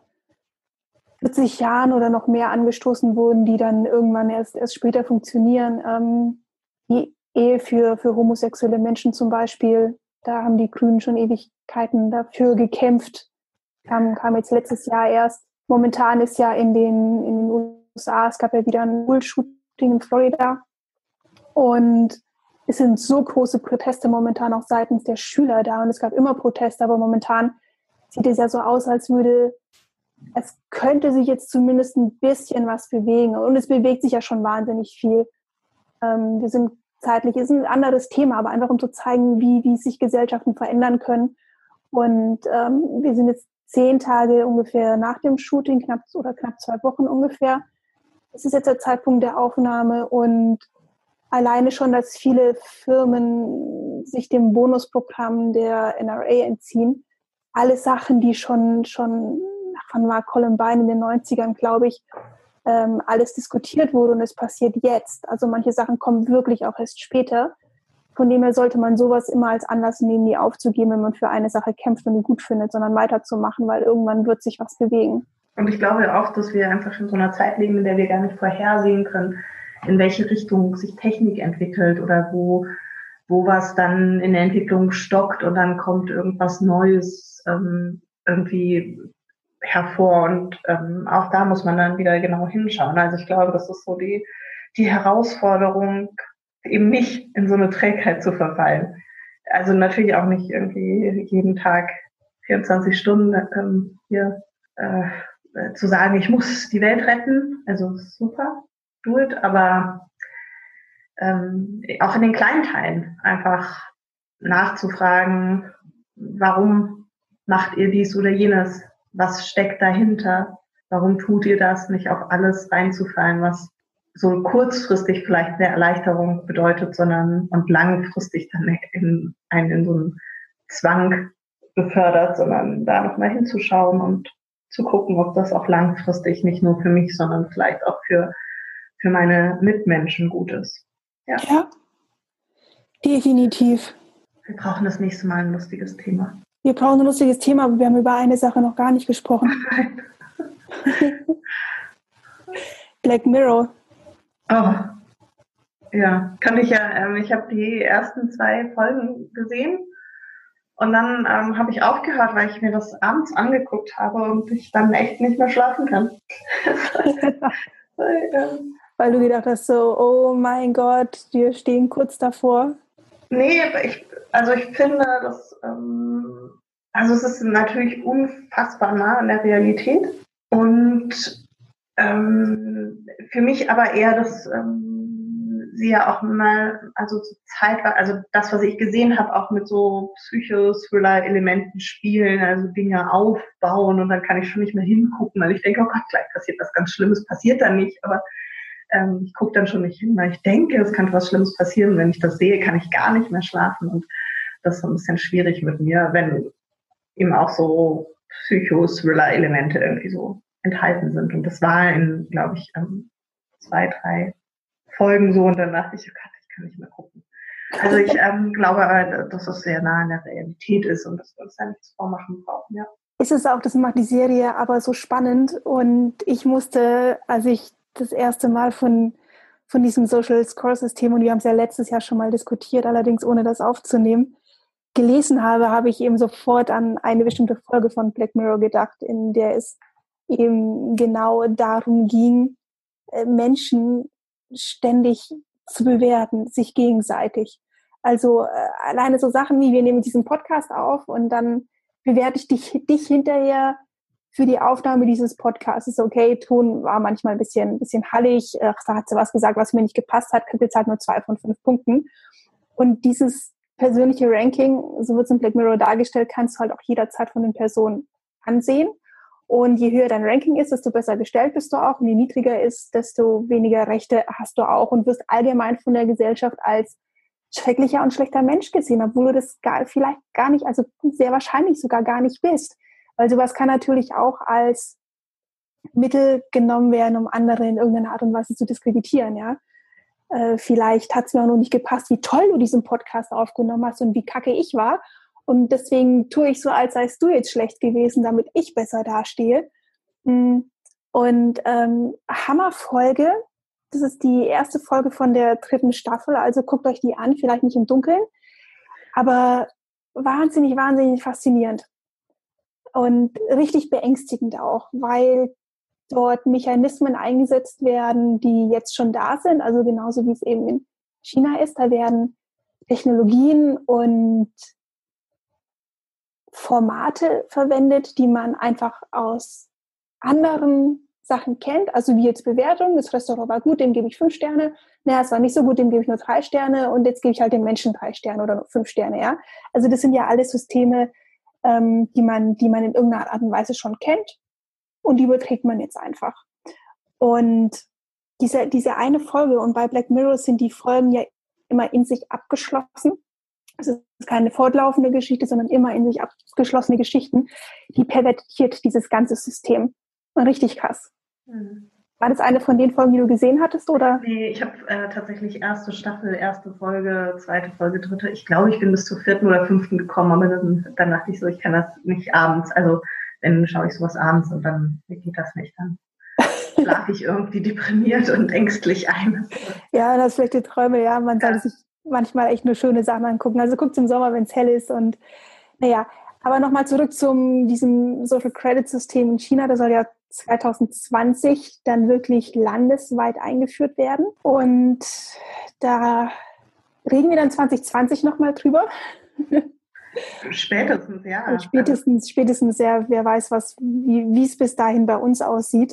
40 Jahren oder noch mehr angestoßen wurden, die dann irgendwann erst später funktionieren. Die Ehe für homosexuelle Menschen zum Beispiel, da haben die Grünen schon Ewigkeiten dafür gekämpft. Kam jetzt letztes Jahr erst. Momentan ist ja in den USA, es gab ja wieder ein School-Shooting in Florida. Und es sind so große Proteste momentan auch seitens der Schüler da. Und es gab immer Proteste, aber momentan sieht es ja so aus, als es könnte sich jetzt zumindest ein bisschen was bewegen. Und es bewegt sich ja schon wahnsinnig viel. Wir sind zeitlich, ist ein anderes Thema, aber einfach um zu zeigen, wie sich Gesellschaften verändern können. Und wir sind jetzt 10 Tage ungefähr nach dem Shooting, knapp 2 Wochen ungefähr. Das ist jetzt der Zeitpunkt der Aufnahme und alleine schon, dass viele Firmen sich dem Bonusprogramm der NRA entziehen. Alle Sachen, die schon von Mark Columbine in den 90ern, glaube ich, alles diskutiert wurde und es passiert jetzt. Also manche Sachen kommen wirklich auch erst später. Von dem her sollte man sowas immer als Anlass nehmen, nie aufzugeben, wenn man für eine Sache kämpft und die gut findet, sondern weiterzumachen, weil irgendwann wird sich was bewegen. Und ich glaube auch, dass wir einfach in so einer Zeit leben, in der wir gar nicht vorhersehen können, in welche Richtung sich Technik entwickelt oder wo was dann in der Entwicklung stockt und dann kommt irgendwas Neues irgendwie hervor und auch da muss man dann wieder genau hinschauen. Also ich glaube, das ist so die Herausforderung, eben nicht in so eine Trägheit zu verfallen. Also natürlich auch nicht irgendwie jeden Tag 24 Stunden hier zu sagen, ich muss die Welt retten. Also super, do it, aber auch in den kleinen Teilen einfach nachzufragen, warum macht ihr dies oder jenes? Was steckt dahinter? Warum tut ihr das? Nicht auf alles reinzufallen, was so kurzfristig vielleicht eine Erleichterung bedeutet, sondern und langfristig dann in so einen Zwang befördert, sondern da nochmal hinzuschauen und zu gucken, ob das auch langfristig nicht nur für mich, sondern vielleicht auch für meine Mitmenschen gut ist. Ja, definitiv. Wir brauchen das nächste Mal ein lustiges Thema. Wir brauchen ein lustiges Thema, aber wir haben über eine Sache noch gar nicht gesprochen. Black Mirror. Oh, ja, kann ich ja. Ich habe die ersten 2 Folgen gesehen und dann habe ich aufgehört, weil ich mir das abends angeguckt habe und ich dann echt nicht mehr schlafen kann. Weil du gedacht hast, so, oh mein Gott, wir stehen kurz davor. Nee, ich finde, dass also es ist natürlich unfassbar nah an der Realität und für mich aber eher, dass sie ja auch mal, also zur Zeit war, also das, was ich gesehen habe, auch mit so Psychothriller-Elementen spielen, also Dinge aufbauen und dann kann ich schon nicht mehr hingucken, weil ich denke, oh Gott, gleich passiert was ganz Schlimmes, passiert dann nicht, aber ich gucke dann schon nicht hin, weil ich denke, es kann was Schlimmes passieren. Wenn ich das sehe, kann ich gar nicht mehr schlafen und das ist so ein bisschen schwierig mit mir, wenn eben auch so Psychothriller-Elemente irgendwie so enthalten sind. Und das war in, glaube ich, 2, 3 Folgen so und dann dachte ich, oh Gott, ich kann nicht mehr gucken. Also ich glaube, dass es sehr nah an der Realität ist und dass wir uns da nichts vormachen brauchen, ja. Ist es auch, das macht die Serie aber so spannend und ich musste, als ich das erste Mal von diesem Social Score-System, und wir haben es ja letztes Jahr schon mal diskutiert, allerdings ohne das aufzunehmen, gelesen habe ich eben sofort an eine bestimmte Folge von Black Mirror gedacht, in der es eben genau darum ging, Menschen ständig zu bewerten, sich gegenseitig. Also alleine so Sachen wie, wir nehmen diesen Podcast auf und dann bewerte ich dich hinterher für die Aufnahme dieses Podcasts. Okay, Ton war manchmal ein bisschen hallig, da hat sie was gesagt, was mir nicht gepasst hat, kriegt jetzt halt nur 2 von 5 Punkten. Und dieses persönliche Ranking, so wird es im Black Mirror dargestellt, kannst du halt auch jederzeit von den Personen ansehen. Und je höher dein Ranking ist, desto besser gestellt bist du auch. Und je niedriger ist, desto weniger Rechte hast du auch und wirst allgemein von der Gesellschaft als schrecklicher und schlechter Mensch gesehen, obwohl du das vielleicht gar nicht, also sehr wahrscheinlich sogar gar nicht bist. Weil sowas kann natürlich auch als Mittel genommen werden, um andere in irgendeiner Art und Weise zu diskreditieren, ja. Vielleicht hat es mir auch noch nicht gepasst, wie toll du diesen Podcast aufgenommen hast und wie kacke ich war. Und deswegen tue ich so, als seist du jetzt schlecht gewesen, damit ich besser dastehe. Und Hammerfolge, das ist die erste Folge von der 3. Staffel, also guckt euch die an, vielleicht nicht im Dunkeln, aber wahnsinnig, wahnsinnig faszinierend und richtig beängstigend auch, weil dort Mechanismen eingesetzt werden, die jetzt schon da sind, also genauso wie es eben in China ist, da werden Technologien und Formate verwendet, die man einfach aus anderen Sachen kennt, also wie jetzt Bewertung, das Restaurant war gut, dem gebe ich 5 Sterne, naja, es war nicht so gut, dem gebe ich nur 3 Sterne und jetzt gebe ich halt den Menschen 3 Sterne oder nur 5 Sterne, ja. Also das sind ja alles Systeme, die man in irgendeiner Art und Weise schon kennt und die überträgt man jetzt einfach. Und diese eine Folge, und bei Black Mirror sind die Folgen ja immer in sich abgeschlossen, es ist keine fortlaufende Geschichte, sondern immer in sich abgeschlossene Geschichten, die pervertiert dieses ganze System. Richtig krass. War das eine von den Folgen, die du gesehen hattest, oder? Nee, ich habe tatsächlich erste Staffel, erste Folge, zweite Folge, dritte. Ich glaube, ich bin bis zur 4. oder 5. gekommen, aber dann dachte ich so, ich kann das nicht abends. Also dann schaue ich sowas abends und dann geht das nicht. Dann schlafe ich irgendwie deprimiert und ängstlich ein. Ja, das schlechte Träume, ja. Man sollte sich manchmal echt nur schöne Sachen angucken. Also guckt im Sommer, wenn es hell ist und naja. Aber nochmal zurück diesem Social Credit System in China. Das soll ja 2020 dann wirklich landesweit eingeführt werden. Und da reden wir dann 2020 nochmal drüber. Spätestens, ja. Spätestens, ja. Wer weiß, wie es bis dahin bei uns aussieht.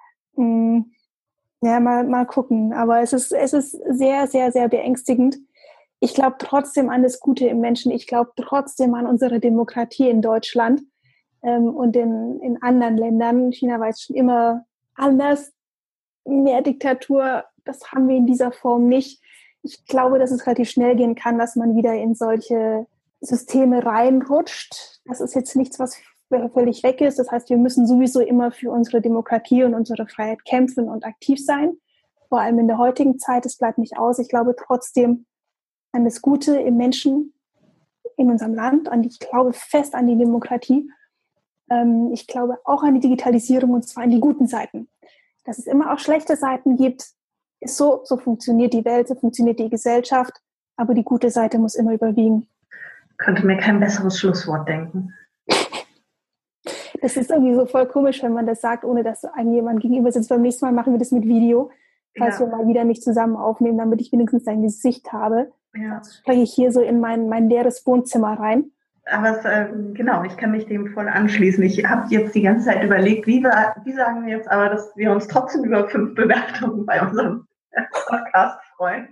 Ja, mal gucken. Aber es ist sehr, sehr, sehr beängstigend. Ich glaube trotzdem an das Gute im Menschen. Ich glaube trotzdem an unsere Demokratie in Deutschland und in anderen Ländern. China war jetzt schon immer anders. Mehr Diktatur, das haben wir in dieser Form nicht. Ich glaube, dass es relativ schnell gehen kann, dass man wieder in solche Systeme reinrutscht. Das ist jetzt nichts, was völlig weg ist. Das heißt, wir müssen sowieso immer für unsere Demokratie und unsere Freiheit kämpfen und aktiv sein. Vor allem in der heutigen Zeit. Es bleibt nicht aus. Ich glaube trotzdem an das Gute im Menschen, in unserem Land. Ich glaube fest an die Demokratie. Ich glaube auch an die Digitalisierung, und zwar an die guten Seiten. Dass es immer auch schlechte Seiten gibt, ist so funktioniert die Welt, so funktioniert die Gesellschaft. Aber die gute Seite muss immer überwiegen. Ich könnte mir kein besseres Schlusswort denken. Das ist irgendwie so voll komisch, wenn man das sagt, ohne dass einem jemand gegenüber sitzt. Beim nächsten Mal machen wir das mit Video, falls wir mal wieder nicht zusammen aufnehmen, damit ich wenigstens dein Gesicht habe. Ja. Spreche ich hier so in mein leeres Wohnzimmer rein. Aber genau, ich kann mich dem voll anschließen. Ich habe jetzt die ganze Zeit überlegt, wie sagen wir jetzt aber, dass wir uns trotzdem über 5 Bewertungen bei unserem Podcast freuen.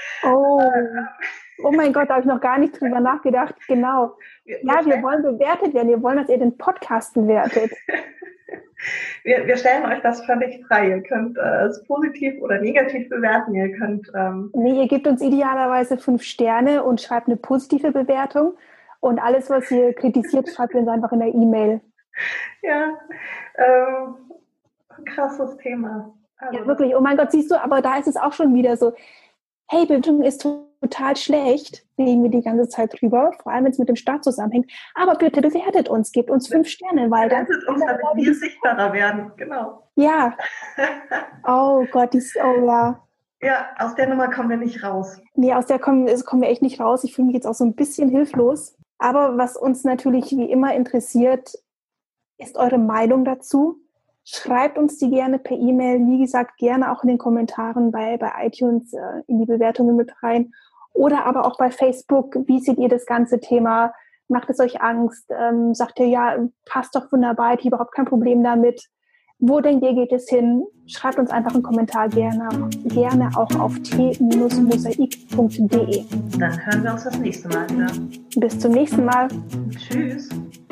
Oh mein Gott, da habe ich noch gar nicht drüber nachgedacht. Genau. Wir wollen bewertet werden. Wir wollen, dass ihr den Podcast bewertet. Wir stellen euch das völlig frei. Ihr könnt es positiv oder negativ bewerten. Ihr könnt... ihr gebt uns idealerweise 5 Sterne und schreibt eine positive Bewertung. Und alles, was ihr kritisiert, schreibt ihr uns einfach in der E-Mail. Ja, krasses Thema. Also, ja, wirklich. Oh mein Gott, siehst du, aber da ist es auch schon wieder so, hey, Bewertung ist total schlecht, reden wir die ganze Zeit drüber, vor allem wenn es mit dem Staat zusammenhängt. Aber bitte bewertet uns, gebt uns 5 Sterne, weil dann... Bewertet uns, damit wir sichtbarer werden, genau. Ja. Oh Gott, ja. Ja, aus der Nummer kommen wir nicht raus. Nee, aus der kommen wir echt nicht raus. Ich fühle mich jetzt auch so ein bisschen hilflos. Aber was uns natürlich wie immer interessiert, ist eure Meinung dazu. Schreibt uns die gerne per E-Mail. Wie gesagt, gerne auch in den Kommentaren bei iTunes in die Bewertungen mit rein. Oder aber auch bei Facebook, wie seht ihr das ganze Thema? Macht es euch Angst? Sagt ihr, ja, passt doch wunderbar, ich habe überhaupt kein Problem damit. Wo denkt ihr, geht es hin? Schreibt uns einfach einen Kommentar gerne auch auf t-mosaik.de. Dann hören wir uns das nächste Mal wieder. Bis zum nächsten Mal. Tschüss.